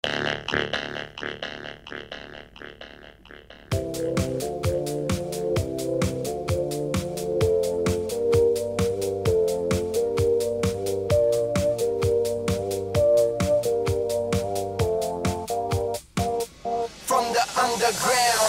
From the underground.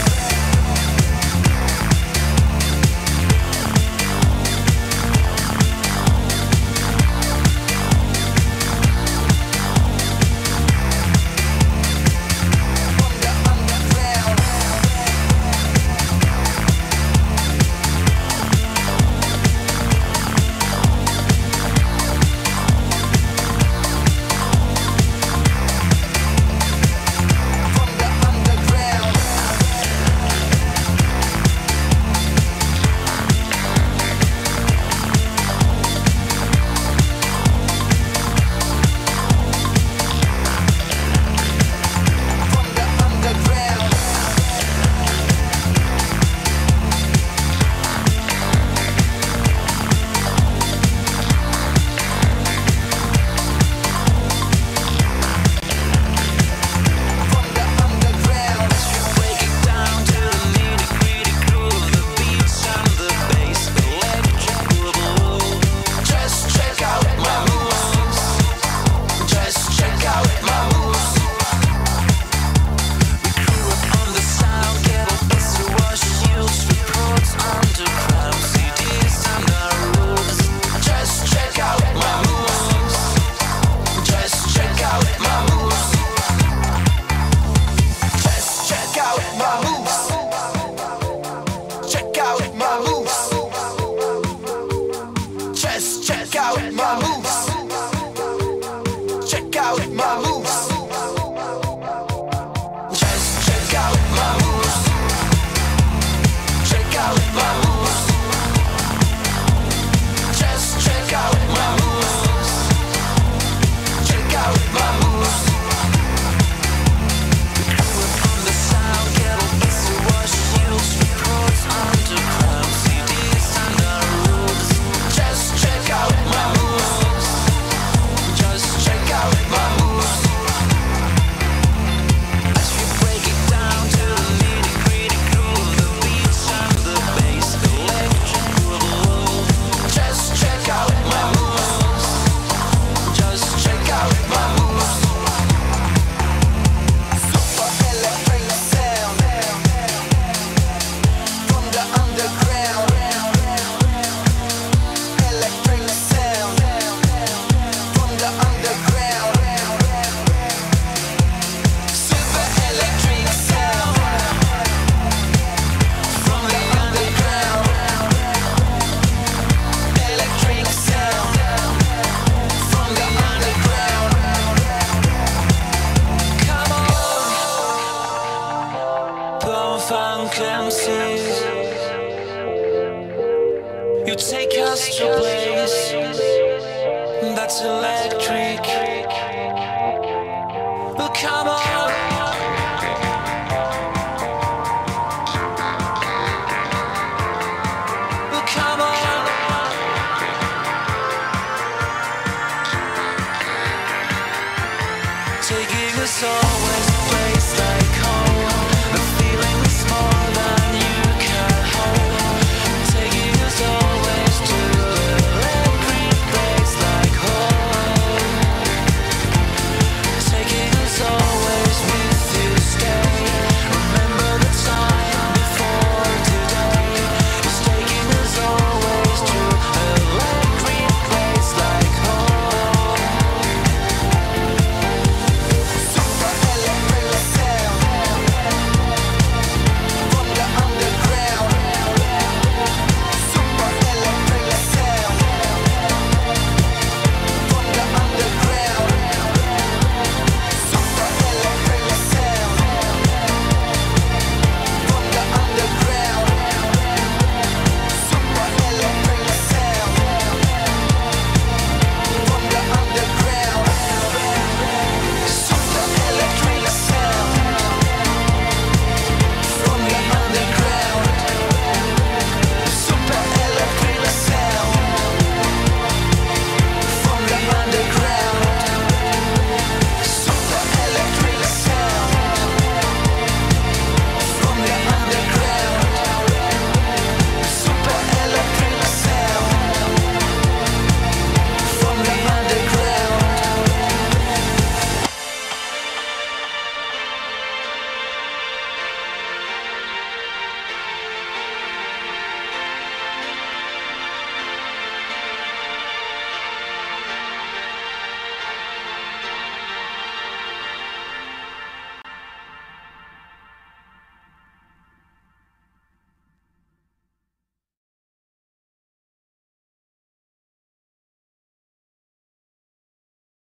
Check out my moves. Check out my moves. Just check out my moves. Check out my moves. Just check out my moves. Check out my moves. On the sound, kettle, bass, wash, shields, reports, underground, CDs, under roofs. Just check out my moves. Just check out my moves. As we break it down to the nitty-gritty groove, the beats and the bass, electric groove. Just check out my moves. Just check out my moves. Super electric sound from the underground. Electric sound from the underground. Super electric sound from the underground. Electric sound from the underground. Come on, Bone Funk MCs. You take us to a place that's electric. Oh, come on.